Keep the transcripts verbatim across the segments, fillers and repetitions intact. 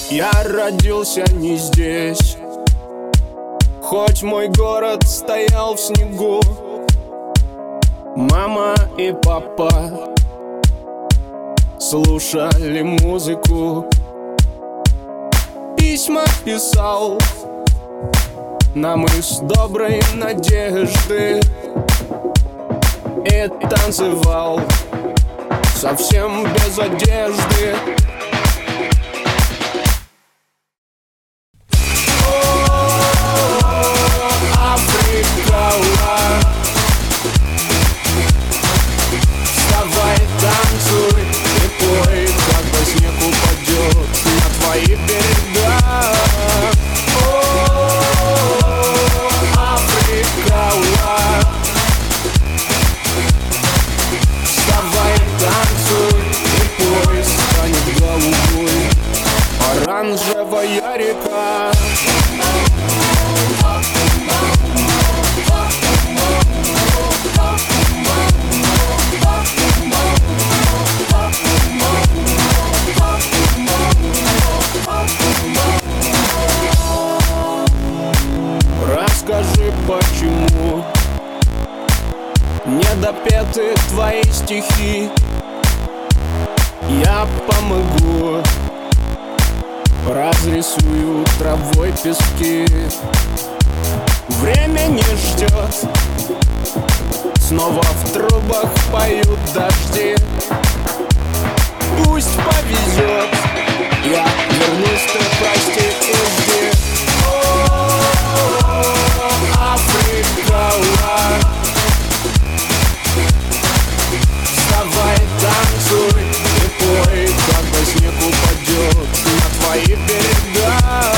Я родился не здесь, хоть мой город стоял в снегу. Мама и папа слушали музыку. Письма писал нам из доброй надежды и танцевал совсем без одежды. Вставай, танцуй и пой, когда снег упадет на твои берега. О, Африка, вставай, танцуй и пой, станет голубой оранжевая река. Расскажи, почему недопеты твои стихи. Я помогу, разрисую травой пески. Время не ждет, снова в трубах поют дожди. Пусть повезет, я вернусь, ты прости и жди. Африка, вставай, танцуй и пой, когда снег упадет на твои берега.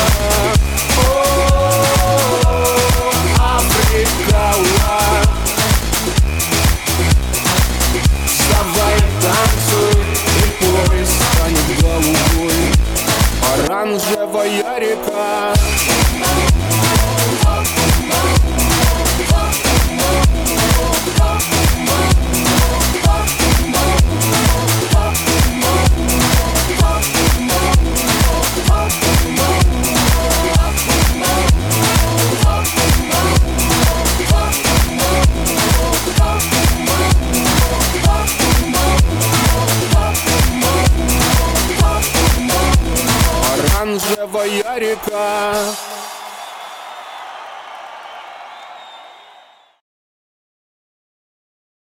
О, Африка, вставай, танцуй и пой, станет голубой оранжевая река. Оранжевая река.